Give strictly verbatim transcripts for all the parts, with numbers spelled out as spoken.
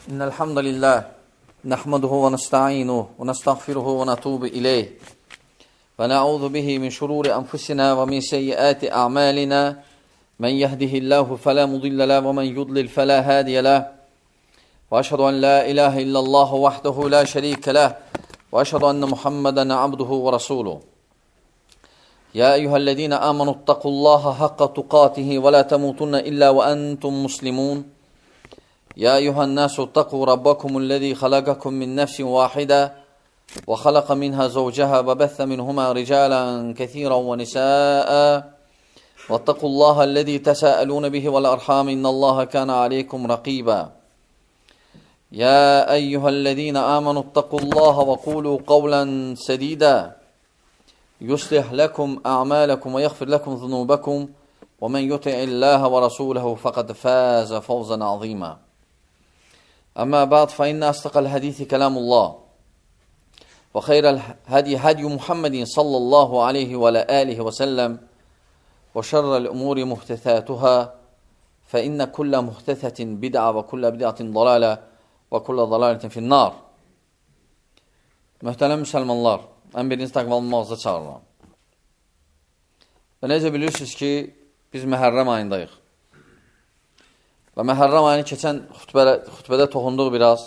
إن الحمد لله نحمده ونستعينه ونستغفره ونتوب إليه ونعوذ به من شرور أنفسنا ومن سيئات أعمالنا من يهده الله فلا مضل له ومن يضلل فلا هادي له وأشهد أن لا إله إلا الله وحده لا شريك له وأشهد أن محمدا عبده ورسوله يا أيها الذين آمنوا اتقوا الله حق تقاته ولا تموتن إلا وأنتم مسلمون يا أيها الناس اتقوا ربكم الذي خلقكم من نفس واحدة وخلق منها زوجها وبث منهما رجالا كثيرا ونساء واتقوا الله الذي تساءلون به والأرحام إن الله كان عليكم رقيبا يا أيها الذين آمنوا اتقوا الله وقولوا قولا سديدا يصلح لكم أعمالكم ويغفر لكم ذنوبكم ومن يطع الله ورسوله فقد فاز فوزا عظيما أما بعد فإن أصدق الحديث كلام الله وخير الهدي هدي محمد صلى الله عليه وعلى آله وسلم وشر الأمور محدثاتها فإن كل محدثة بدعة وكل بدعة ضلالة وكل ضلالة في النار. Möhtərəm müsəlmanlar, ən birinci təqvalınmağıza çağırıram. Və necə bilirsiniz ki, biz Məhərrəm ayındayıq. Və Məhərrəm ayını keçən xütbədə, xütbədə toxunduq biraz.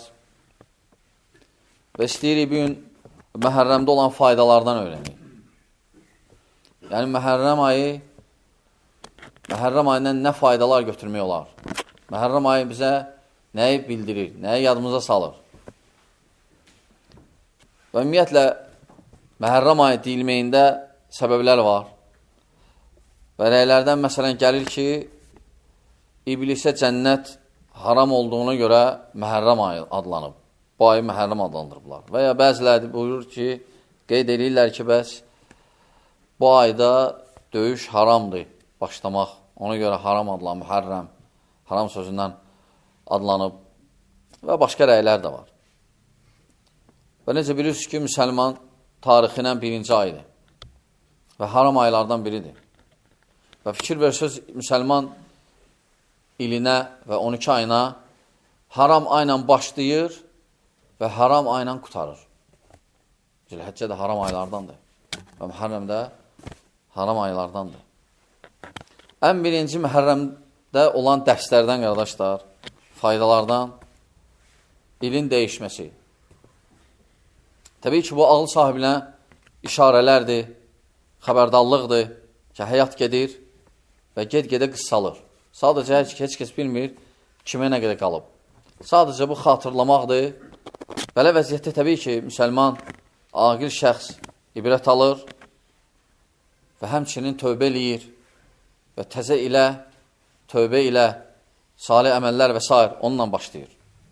Və istəyirik bir gün Məhərrəmdə olan faydalardan öyrəndik. Yəni Məhərrəm ayı, Məhərrəm ayından nə faydalar götürmək olar? Məhərrəm ayı bizə nəyi bildirir, nəyi yadımıza salır? Və ümumiyyətlə, Məhərrəm ayı deyilməyində səbəblər var. Və rəylərdən məsələn gəlir ki, İblisə cənnət haram olduğuna görə Məhərrəm ayı adlanıb. Bu ayı Məhərrəm adlandırıblar. Və ya bəziləri buyurur ki, qeyd edirlər ki, bəs bu ayda döyüş haramdır, başlamaq. Ona görə haram adlanıb, Məhərrəm, haram sözündən adlanıb və başqa rəylər də var. Və necə bilirsiniz ki, müsəlman tarixinən birinci aydır və haram aylardan biridir. Və fikir versiniz, müsəlman ilinə və on iki ayına haram ayla başlayır və haram ayla qutarır. Zilhəccə də haram aylardandır və Məhərrəm də haram aylardandır. Ən birinci Məhərrəmdə olan dərslərdən, qardaşlar, faydalardan ilin dəyişməsi. Təbii ki, bu ağıl sahibinə işarələrdir, xəbərdarlıqdır ki, həyat gedir və ged-gedə qıssalır. Sadəcə heç, heç kəs bilmir kimə nə qədər qalıb. Sadəcə bu xatırlamaqdır. Belə vəziyyətdə təbii ki, müsəlman, aqil şəxs ibrət alır və həmçinin tövbə eləyir və təzə ilə, tövbə ilə, salih əməllər və s. onunla başlayır.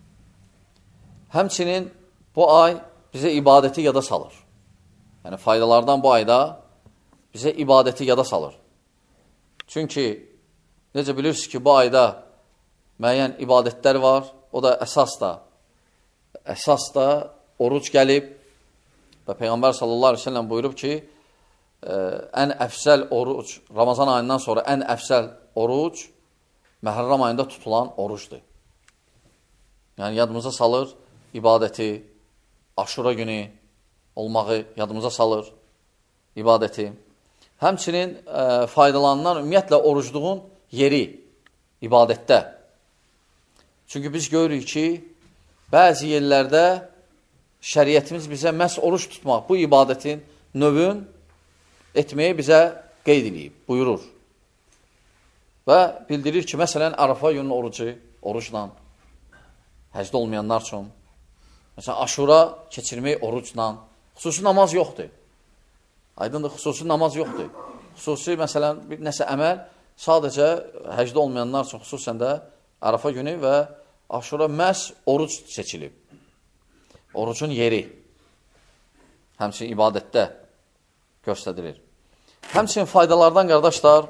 Həmçinin bu ay bizə ibadəti yada salır. Yəni, faydalardan bu ayda bizə ibadəti yada salır. Çünki necə bilirsiniz ki, bu ayda müəyyən ibadətlər var, o da əsas da, əsas da oruc gəlib və Peyğəmbər sallallahu aleyhi ve sellem buyurub ki, ə, ən əfsəl oruc, Ramazan ayından sonra ən əfsəl oruc Məhərrəm ayında tutulan orucdur. Yəni, yadımıza salır ibadəti, Aşura günü olmağı yadımıza salır, ibadəti. Həmçinin ə, faydalanan ümumiyyətlə orucluğun yeri ibadətdə. Çünki biz görürük ki, bəzi yerlərdə şəriətimiz bizə məhz oruç tutmaq, bu ibadətin növün etməyi bizə qeyd edib, buyurur. Və bildirir ki, məsələn, Arafa günün orucu, orucla, həcdə olmayanlar üçün, məsələn, Aşura keçirmək orucla, xüsusi namaz yoxdur. Aydındır, xüsusi namaz yoxdur. Xüsusi, məsələn, bir nəsə əməl sadəcə həcdə olmayanlar üçün, xüsusən də Arafa günü və Aşura məhz oruc seçilib. Orucun yeri həmçinin ibadətdə göstərilir. Həmçinin faydalardan, qardaşlar,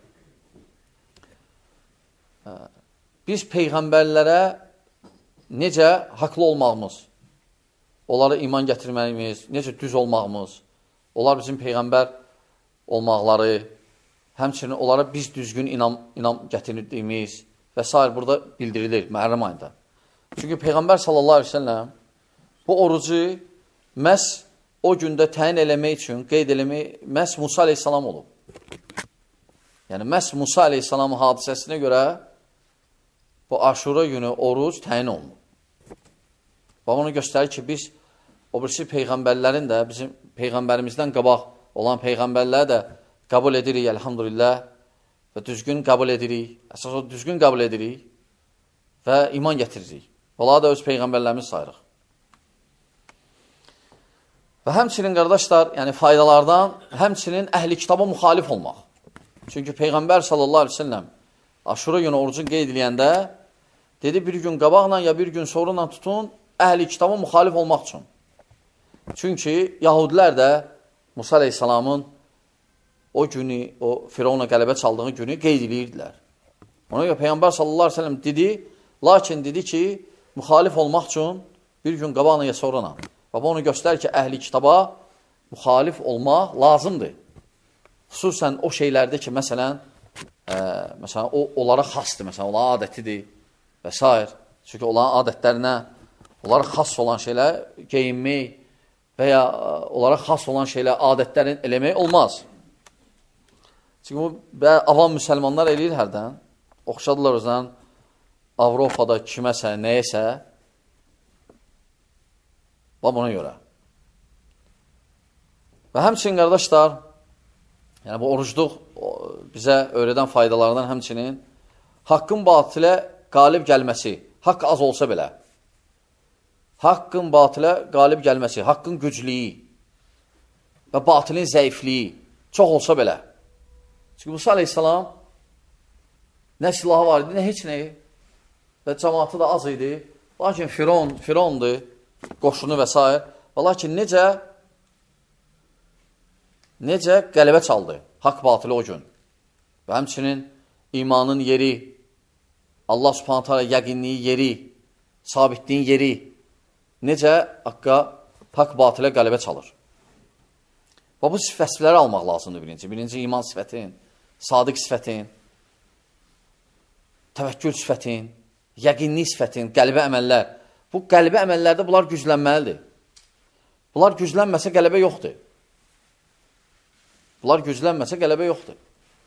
biz peyğəmbərlərə necə haqlı olmağımız, onlara iman gətirməyimiz, necə düz olmağımız, onlar bizim peyğəmbər olmaqları, həmçinin onlara biz düzgün inam, inam gətirdiyimiz və s. burada bildirilir Məhərrəm ayında. Çünki Peyğəmbər sallallahu aleyhi ve selləm bu orucu məhz o gündə təyin eləmək üçün qeyd eləmək məhz Musa aleyhissalam olub. Yəni məhz Musa aleyhissalamın hadisəsinə görə bu Aşura günü oruc təyin olunur. Və onu göstərir ki, biz o birisi Peyğəmbərlərin də, bizim Peyğəmbərimizdən qabaq olan Peyğəmbərləri də qəbul edirik, elhamdülillah, və düzgün qəbul edirik, əsas o düzgün qəbul edirik və iman getiririk. Onları da öz Peyğəmbərlərimiz sayırıq. Və həmçinin, qardaşlar, yəni faydalardan, həmçinin əhli kitaba müxalif olmaq. Çünki Peyğəmbər sallallahu aleyhi ve selləm Aşura günü orucun qeyd ediləyəndə dedi, bir gün qabaqla ya bir gün sonra tutun, əhli kitaba müxalif olmaq üçün. Çünki Yahudilər də Musa aleyhissalamın o günü, o Firavuna qələbə çaldığı günü qeyd edirdilər. Ona görə Peyğəmbər sallallahu aleyhi ve sellem dedi, lakin dedi ki, müxalif olmaq üçün bir gün qabaqla ya sonra. Və bu onu göstərir ki, əhli kitaba müxalif olmaq lazımdır. Xüsusən o şeylərdə ki, məsələn, ə, məsələn o, onlara xasdır, məsələn, onlara adətidir və s. Çünki onların adətlərinə, onlara xas olan şeylər geyinmək və ya onlara xas olan şeylər adətlərin eləmək olmaz. Çünki bu avam müsəlmanlar eləyir hərdən, oxşadılar özdən Avropada kiməsə, nəyəsə, və buna görə. Və həmçinin, qardaşlar, yəni bu orucluq bizə öyrədən faydalardan həmçinin haqqın batilə qalib gəlməsi, haqq az olsa belə, haqqın batilə qalib gəlməsi, haqqın güclüyü və batilin zəifliyi çox olsa belə. Çünki Musa aleyhissalam nə silahı var idi, nə heç nəyi və cəmaatı da az idi. Lakin Firon, Firondur, qoşunu və s. Və lakin necə necə qələbə çaldı haqq batili o gün. Və həmçinin imanın yeri, Allah subhanət hələ yəqinliyi yeri, sabitliyin yeri necə haqqa, haqq batilə qələbə çalır. Və bu sifətləri almaq lazımdır birinci. Birinci iman sifətin, sadiq sifətin, təvəkkül sifətin, yəqinlik sifətin, qəlbə əməllər. Bu qəlbə əməllərdə bunlar güclənməlidir. Bunlar güclənməsə qələbə yoxdur. Bunlar güclənməsə qələbə yoxdur.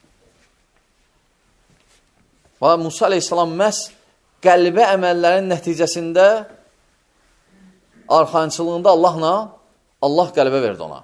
Və Musa aleyhissalam məhz qəlbə əməllərin nəticəsində arxançılığında Allahla Allah qəlbə verdi ona.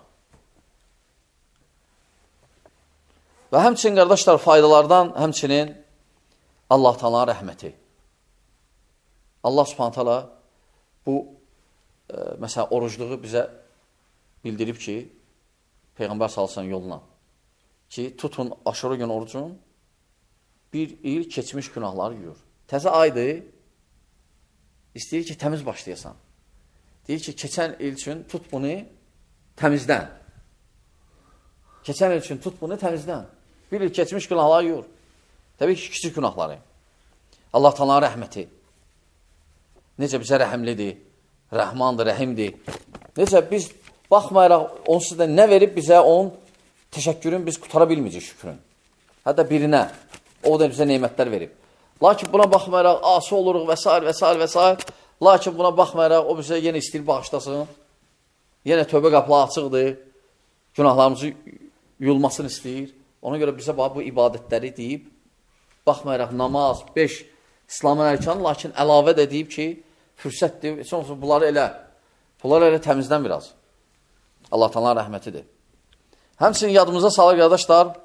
Və həmçinin, qardaşlar, faydalardan həmçinin Allah Taala'nın rəhməti. Allah Subhanahu taala bu e, məsələn orucluğu bizə bildirib ki, Peyğəmbər sallallahu əleyhi və səlləm yoluna ki, tutun Aşura günü orucun, bir il keçmiş günahları yuyur. Təzə aydır, istəyir ki, təmiz başlayasan. Deyir ki, keçən il üçün tut bunu təmizdən. Keçən il üçün tut bunu təmizdən. Bir il keçmiş günahları yuyur. Təbii ki, kiçik günahları. Allah Taala'nın rəhməti. Necə bizə rəhimlidir, rəhmandır, rəhimdir. Necə biz baxmayaraq, onsuz da nə verib bizə onun təşəkkürün biz qutara bilməyəcək şükrün. Hətta birinə, o da bizə neymətlər verib. Lakin buna baxmayaraq, asi oluruq və s. və s. və s. Lakin buna baxmayaraq, o bizə yenə istəyir bağışlasın. Yenə tövbə qapıları açıqdır. Günahlarımızı yuyulmasını istəyir. Ona görə bizə bu ibadətləri deyib, baxmayaraq namaz, beş İslamın ərkanı, lakin əlavə də deyib ki, fürsətdir, sonrasında bunları elə, bunları elə təmizdən biraz. Allah Taala'nın rəhmətidir. Həmçinin yadımıza salır, qardaşlar,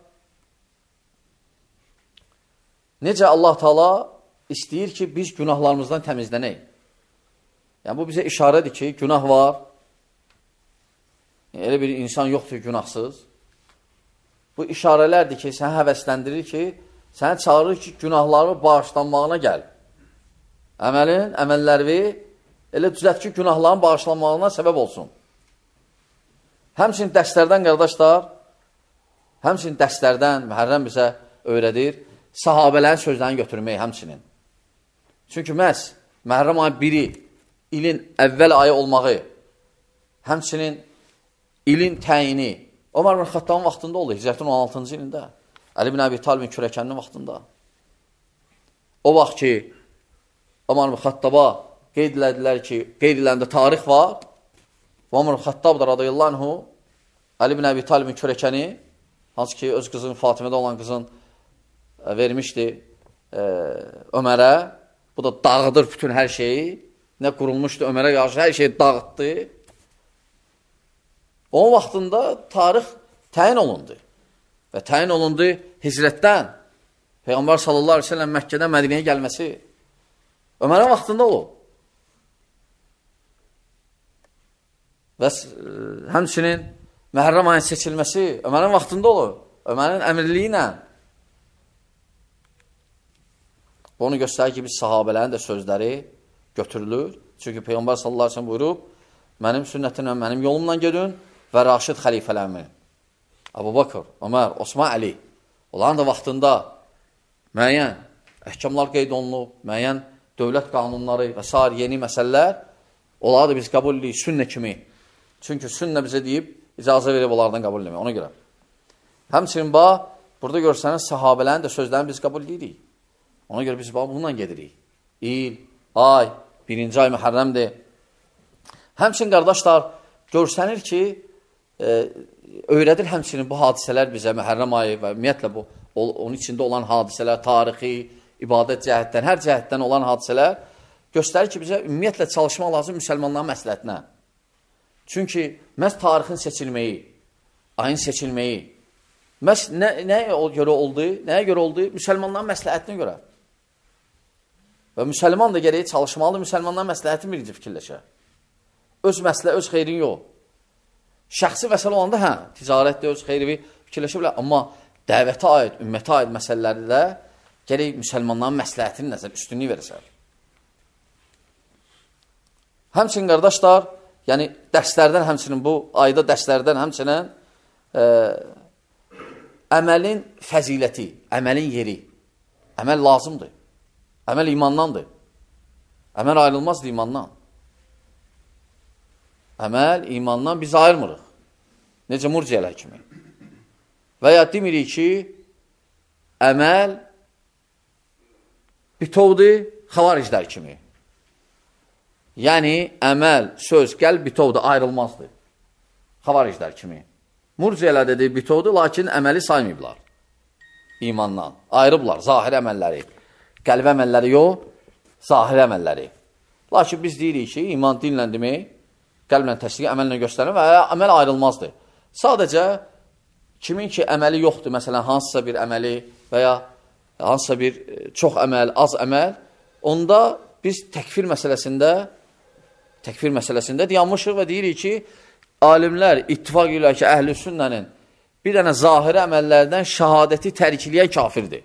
necə Allah Taala istəyir ki, biz günahlarımızdan təmizlənək. Yəni, bu bizə işarədir ki, günah var, elə bir insan yoxdur günahsız. Bu işarələrdir ki, səni həvəsləndirir ki, səni çağırır ki, günahlarını bağışlanmağına gəl. Əməlin, əməlləri elə düzət ki, günahların bağışlanmağına səbəb olsun. Həmçinin dərslərdən, qardaşlar, həmçinin dərslərdən Mühərrəm bizə öyrədir, sahabələrin sözlərini götürmək həmçinin. Çünki məhz Mühərrəm ayı biri, ilin əvvəl ayı olmağı, həmçinin ilin təyini, Ömər ibn Xəttabın vaxtında oldu, Hicrətin on altıncı ilində. Əli ibn Əbi Talibin kürəkəninin vaxtında. O vaxt ki, Ömər ibn Xəttaba qeyd elədilər ki, qeyd eləndə tarix var. Ömər Xəttab da radiyallahu anhu, Ali ibn Əbi Talibin kürəkəni, hansı ki, öz qızın, Fatimədə olan qızın vermişdi e, Ömərə. Bu da dağıdır bütün hər şeyi. Nə qurulmuşdu Ömərə qarşı, hər şeyi dağıtdı. Onun vaxtında tarix təyin olundu. Və təyin olundu hicrətdən. Peyğəmbər sallallahu aleyhi ve sellem Məkkədən Mədinəyə gəlməsi Ömərin vaxtında olub. Və həmçinin Məhərrəm ayın seçilməsi Ömərin vaxtında olur. Ömərin əmirliyi ilə. Bunu göstərir ki, biz sahabələrin də sözləri götürülür. Çünki Peyğəmbər sallallahu aleyhi ve sellem buyurub, mənim sünnətimlə, mənim yolumla gedin və Raşid xəlifələrimin. Əbu Bakır, Ömər, Osman, Əli. Onların da vaxtında müəyyən əhkamlar qeyd olunub, müəyyən dövlət qanunları və s. yeni məsələlər, onları da biz qəbul edirik sünnə kimi. Çünki sünnə bizə deyib, icazə verib onlardan qəbul etmək, ona görə. Həmçinin bax, burada görsəniz, sahabələrin də sözlərini biz qəbul edirik. Ona görə biz bax, bununla gedirik. İl, ay, birinci ay Məhərrəmdir. Həmçinin qardaşlar, görsənir ki, e, öyrədir həmçinin bu hadisələr bizə, Məhərrəm ayı və ümumiyyətlə bu, onun içində olan hadisələr, tarixi, ibadət cəhətdən, hər cəhətdən olan hadisələr göstərir ki, bizə ümumiyyətlə çalışmaq lazım müsəlmanların məsləhətinə. Çünki məhz tarixin seçilməyi, ayın seçilməyi, məhz nə, nəyə görə oldu? Nəyə görə oldu? Müsəlmanların məsləhətinə görə. Və müsəlman da gərəyi çalışmalıdır, müsəlmanların məsləhətin birinci fikirləşər. Öz məslə, öz xeyrin yox. Şəxsi məsələ olanda, hə, ticarətdə öz xeyri fikirləşə bilər, amma dəvətə aid, ümmətə aid məsələlərdə gərək müsəlmanların məsləhətini nəzər, üstünlüyü verəsər. Həmçinin qardaşlar, yəni dərslərdən həmçinin bu ayda dərslərdən həmçinin e, əməlin fəziləti, əməlin yeri. Əməl lazımdır. Əməl imandandır. Əməl ayrılmazdır imandan. Əməl imandan biz ayırmırıq. Necə murciyələr kimi. Və ya demirik ki, əməl bitovdur, xavariclər kimi. Yəni, əməl, söz, qəlb bitovdur, ayrılmazdır. Xavariclər kimi. Murciyələr dediyi bitovdur, lakin əməli saymayıblar. İmandan. Ayrıblar, zahir əməlləri. Qəlb əməlləri yox, zahir əməlləri. Lakin biz deyirik ki, iman dinlə demək, qəlblə təsdiq, əməllə göstərir və əməl ayrılmazdır. Sadəcə, kimin ki, əməli yoxdur, məsələn, hansısa bir əməli və ya hansısa bir çox əməl, az əməl, onda biz təkfir məsələsində təkfir məsələsində dayanmışıq və deyirik ki, alimlər ittifaq edirlər ki, əhl-i sünnənin bir dənə zahiri əməllərdən şəhadəti tərkiləyən kafirdir.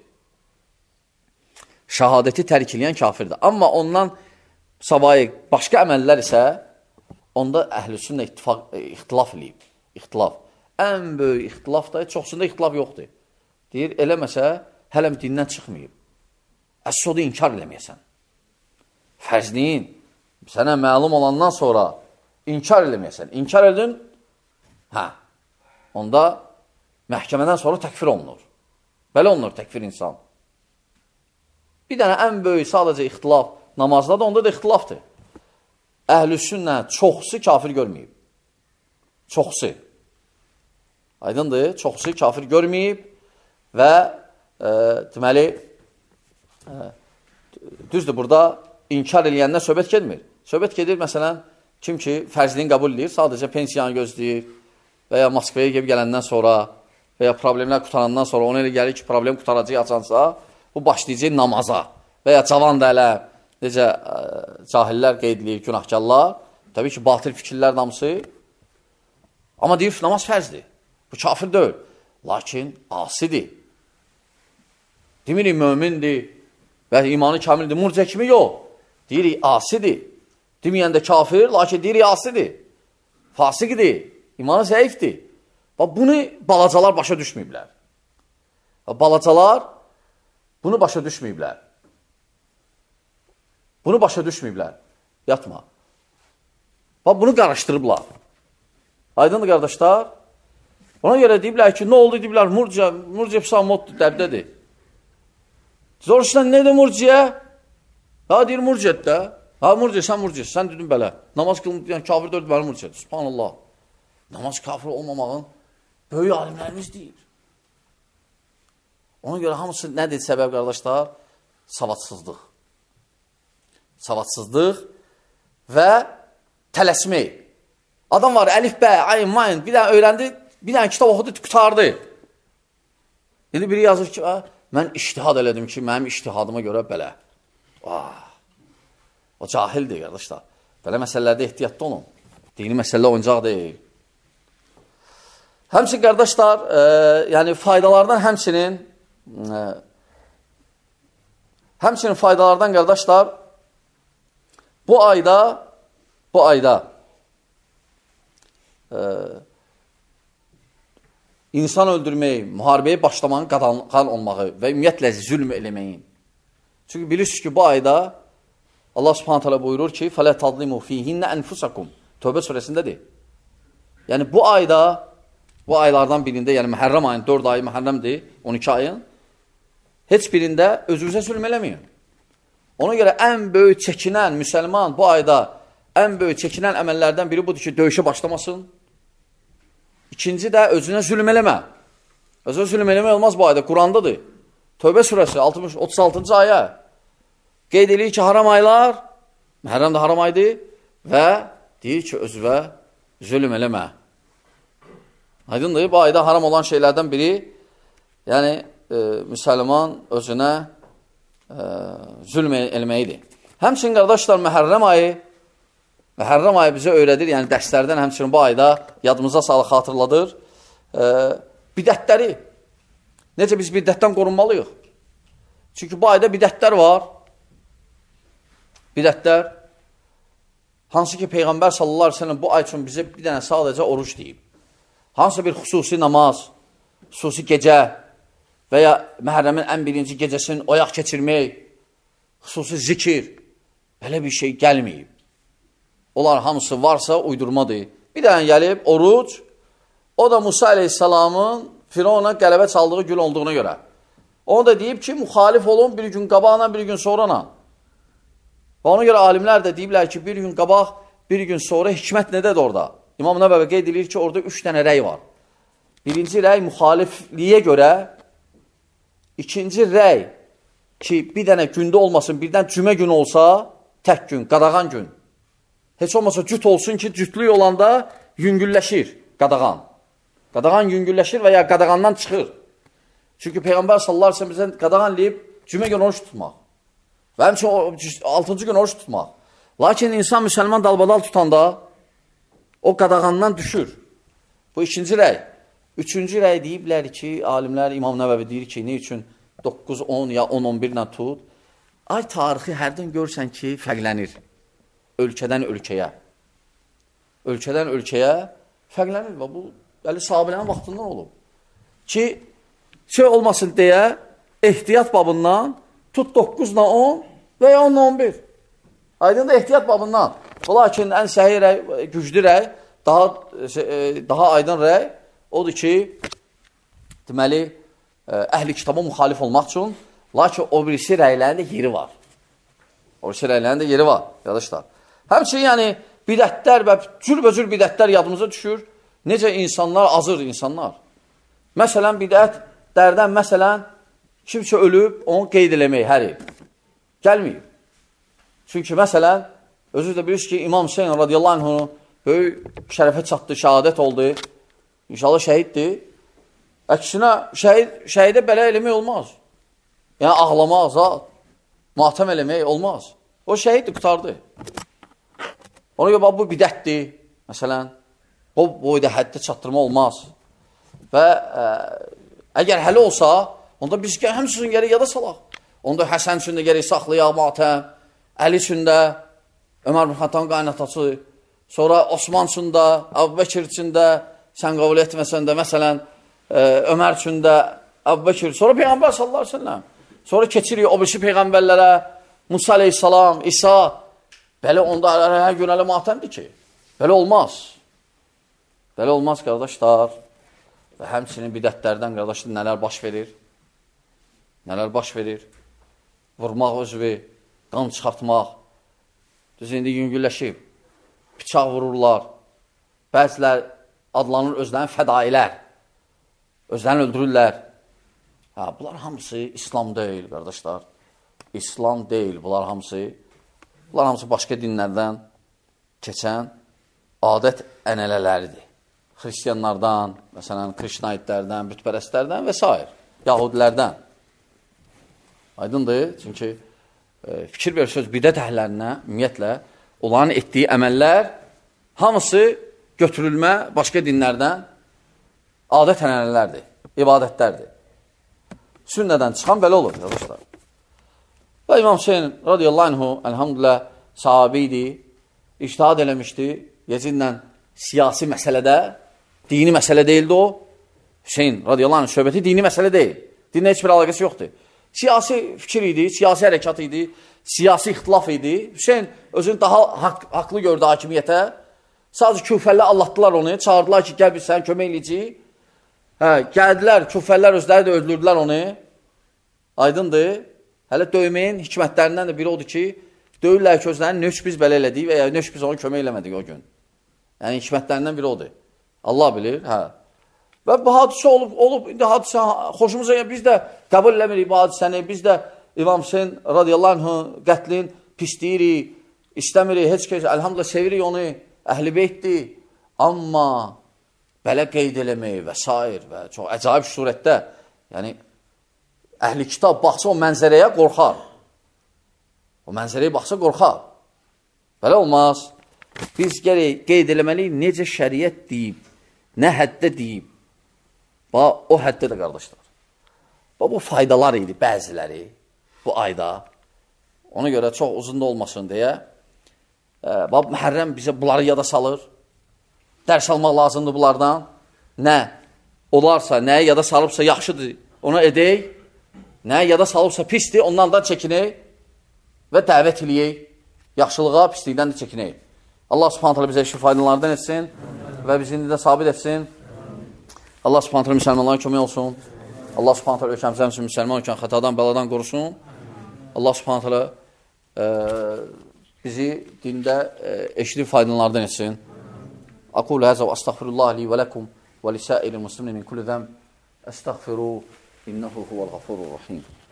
Şəhadəti tərkiləyən kafirdir. Amma ondan savayı başqa əməllər isə onda əhl-i sünnə ittifaq, ixtilaf eləyib. İxtilaf. Ən böyük ixtilaf da, çoxsunda ixtilaf yoxdur. Deyir, eləməsə, hələm dindən çıxmayıb. Əs-sodu inkar eləməyəsən. Fərzliyin sənə məlum olandan sonra inkar eləməyəsən. İnkar edin, hə, onda məhkəmədən sonra təkfir olunur. Belə olunur təkfir insan. Bir dənə ən böyük sadəcə ixtilaf namazda da onda da ixtilafdır. Əhl-i sünnə çoxsu kafir görməyib. Çoxsu. Aydındır, çoxsu kafir görməyib və e, deməli e, düzdür, burada inkar eləyəndən söhbət gedmir. Söhbət gedir, məsələn, kim ki, fərzliyin qəbul edir, sadəcə pensiyanı gözləyir və ya Moskvaya gəlib gələndən sonra və ya problemlər qutarandan sonra ona elə gəlir ki, problem qutaracaq açansa, bu başlayacaq namaza və ya cavan da elə, necə ə, cahillər qeyd edir, günahkarlar, təbii ki, batil fikirlər namısı, amma deyir, namaz fərzdir, bu kafir deyil, lakin asidir. Demirik, mömindir və imanı kamildir, murciə kimi yox, deyirik, asidir. Deməyəndə kafir, lakin deyirik, asidir, fasiqdir, imanı zəifdir. Bunu balacalar başa düşməyiblər. Balacalar bunu başa düşməyiblər. Bunu başa düşməyiblər. Yatma. Bunu qarışdırıblar. Aydındır, qardaşlar. Ona görə deyiblər ki, nə oldu, deyiblər, murciə, murciə psamoddur, dəbdədir. Zoruşdan nədir murciə? Ha, deyir, murciət də. Ha, murciə, sən murciə, sən dedin belə. Namaz qılın, yəni kafir dördü belə murciə. Subhanallah. Namaz kafir olmamağın böyük alimlərimiz deyir. Ona görə hamısı nədir səbəb, qardaşlar? Savadsızlıq. Savadsızlıq və tələsmək. Adam var, əlif, bə, ayın, mayın, bir dənə öyrəndi, bir dənə kitab oxudu, qutardı. İndi biri yazır ki, mən iştihad elədim ki, mənim iştihadıma görə belə. Ah, o cahildir, qardaşlar. Belə məsələlərdə ehtiyatlı olun. Dini məsələ oyuncaq deyil. Həmçin, qardaşlar, e, yəni faydalardan həmçinin e, həmçinin faydalardan, qardaşlar, bu ayda bu ayda e, insan öldürməyi, müharibəyə başlamanın qadağan olmağı və ümumiyyətlə zülm eləməyin. Çünki bilirsiniz ki, bu ayda Allah Subhanahu taala buyurur ki, فَلَا تَظْلِمُوا فِيهِنَّ أَنْفُسَكُمْ Tövbə surəsindədir. Yəni bu ayda, bu aylardan birində, yəni Məhərrəm ayın, dörd ayı Məhərrəmdir, on iki ayın, heç birində özünüzə zülm eləməyin. Ona görə ən böyük çəkinən müsəlman bu ayda ən böyük çəkinən əməllərdən biri budur ki, döyüşə başlamasın. İkinci də özünə zülm eləmə. Özünə zülm eləmək olmaz bu ayda, Qurandadır. Tövbə surəsi otuz altıncı ayə qeyd edir ki, haram aylar, Məhərrəm də haram aydır və deyir ki, özünə zülm eləmə. Aydındır, bu ayda haram olan şeylərdən biri, yəni e, müsəlman özünə e, zülm eləməyidir. Həmçinin, qardaşlar, Məhərrəm ayı, Məhərrəm ayı bizə öyrədir, yəni dərslərdən həmçinin bu ayda yadımıza salıq xatırladır. E, bidətləri, necə biz bidətdən qorunmalıyıq? Çünki bu ayda bidətlər var. Bidətlər, hansı ki, Peyğəmbər sallallahu aleyhi ve sellem bu ay üçün bizə bir dənə sadəcə oruç deyib. Hansı bir xüsusi namaz, xüsusi gecə və ya Məhərrəmin ən birinci gecəsinin oyaq keçirmək, xüsusi zikir, belə bir şey gəlməyib. Onlar hamısı varsa uydurmadır. Bir dənə gəlib oruc, o da Musa aleyhissalamın Firavuna qələbə çaldığı gün olduğuna görə. Onu da deyib ki, müxalif olun bir gün qabağına, bir gün sonrana. Və ona görə alimlər də deyiblər ki, bir gün qabaq, bir gün sonra hikmət nədədir orada? İmam Nəvəvi qeyd edir ki, orada üç dənə rəy var. Birinci rəy müxalifliyə görə, ikinci rəy ki, bir dənə gündə olmasın, birdən cümə günü olsa, tək gün, qadağan gün. Heç olmasa cüt olsun ki, cütlük olanda yüngülləşir qadağan. Qadağan yüngülləşir və ya qadağandan çıxır. Çünki Peyğəmbər sallallahu əleyhi və səlləm qadağan eləyib cümə günü oruç tutmaq. Və həmçinin altıncı gün oruç tutmaq. Lakin insan müsəlman dalbadal tutanda o qadağandan düşür. Bu ikinci rəy. Üçüncü rəy deyiblər ki, alimlər, İmam Nəvəvi deyir ki, ne üçün doqquz on ya on on bir ilə tut? Ay tarixi hərdən görsən ki, fərqlənir. Ölkədən ölkəyə. Ölkədən ölkəyə fərqlənir. Və bu, bəli, sahabələrin vaxtından olub. Ki, şey olmasın deyə, ehtiyat babından tut doqquz ilə on və ya on ilə on bir. Aydın da ehtiyat babından. Lakin ən səhi rəy, güclü rəy, daha, daha aydın rəy odur ki, deməli, əhli kitaba müxalif olmaq üçün, lakin o birisi rəylərin də yeri var. O birisi rəylərin də yeri var, yadışlar. Həmçinin, yəni, bidətlər və cürbəcür bidətlər yadımıza düşür. Necə insanlar, azır insanlar. Məsələn, bidətlərdən, məsələn, kimsə ölüb, onu qeyd eləmək hər il. Gəlməyib. Çünki, məsələn, özü də bilirsiniz ki, İmam Hüseyin radiyallahu anhu böyük şərəfə çatdı, şəhadət oldu. İnşallah şəhiddir. Əksinə, şəhid, şəhidə belə eləmək olmaz. Yəni, ağlamaq, zat, matəm eləmək olmaz. O şəhiddir, qutardı. Ona görə, bu bidətdir, məsələn, o boyda həddə çatdırma olmaz. Və ə, əgər hələ olsa, onda biz həmsinin gərək yada salaq. Onda Həsən üçün də gərək saxlayaq matəm, Əli üçün də, Ömər bin Xəttabın qaynatası, sonra Osman üçün də, Əbu Bəkir üçün də, sən qəbul etməsən də, məsələn, ə, Ömər üçün də, Əbu Bəkir, sonra Peyğəmbər sallallahu əleyhi və səlləm, sonra keçirik o birisi Peyğəmbərlərə, Musa aleyhissalam, İsa, belə onda hər gün ələ matəmdir ki, belə olmaz. Belə olmaz, qardaşlar. Və həmçinin bidətlərdən, qardaşlar, nələr baş verir? Nələr baş verir? Vurmaq özü, qan çıxartmaq. Düz indi yüngülləşib, bıçaq vururlar, bəzilər adlanır özlərini fədailər, özlərini öldürürlər. Hə, bunlar hamısı İslam deyil, qardaşlar. İslam deyil, bunlar hamısı. Bunlar hamısı başqa dinlərdən keçən adət ənələləridir. Xristiyanlardan, məsələn, krişnaitlərdən, bütpərəstlərdən və s. Yahudilərdən. Aydındır, çünki e, fikir verirsiniz, bidət əhlərinə, ümumiyyətlə, onların etdiyi əməllər hamısı götürülmə başqa dinlərdən adət ənənələrdir, ibadətlərdir. Sünnədən çıxan belə olur, qardaşlar. Və İmam Hüseyin radiyallahu anhu, elhamdülillah, sahabi idi, ictihad eləmişdi, Yecidlə siyasi məsələdə, dini məsələ deyildi o. Hüseyin radiyallahu anh söhbəti dini məsələ deyil. Dinlə heç bir əlaqəsi yoxdur. Siyasi fikir idi, siyasi hərəkat idi, siyasi ixtilaf idi. Hüseyin özünü daha haqq, haqlı gördü hakimiyyətə. Sadəcə küfəllər allatdılar onu, çağırdılar ki, gəl biz sən kömək eləyəcəyik. Hə, gəldilər, küfəllər özləri də öldürdülər onu. Aydındır. Hələ döyməyin hikmətlərindən də biri odur ki, döyürlər ki, özlərini nöş biz belə elədik və ya nöş biz onu kömək eləmədik o gün. Yəni, hikmətlərindən biri odur. Allah bilir, hə. Və bu hadisə olub, olub, indi hadisə xoşumuza, biz də qəbul eləmirik bu hadisəni, biz də İmam Hüseyin radiyallahu anh qətlin pisləyirik, istəmirik, heç kəs, əlhamdülillah sevirik onu, əhl-i beytdir. Amma belə qeyd eləmək və s. və çox əcaib surətdə, yəni, əhl-i kitab baxsa o mənzərəyə qorxar. O mənzərəyə baxsa qorxar. Belə olmaz. Biz gərək qeyd eləməliyik, necə şəriət deyib, nə həddə deyib. Bax, o həddə də qardaşlar. Bax, bu faydalar idi bəziləri bu ayda. Ona görə çox uzun da olmasın deyə. Bax, Məhərrəm bizə bunları yada salır. Dərs almaq lazımdır bunlardan. Nə olarsa, nəyə yada salıbsa yaxşıdır, ona edək. Nəyə yada salıbsa pisdir, ondan da çəkinək və dəvət eləyək. Yaxşılığa, pislikdən də çəkinək. Allah subhanət hələ bizə işi faydalardan etsin və bizi indi də sabit etsin. Allah subhanət hələ müsəlmanların kömək olsun. Allah subhanət hələ ölkəmizə üçün müsəlman olkən xətadan, bəladan qorusun. Allah subhanət hələ e, bizi dində e, eşli faydalardan etsin. Aqulu həzə və əstəğfirullah li və ləkum və lisəil-i muslimin min kulli zəm əstəğfiru innehu huvəl-ğafurur-rahim.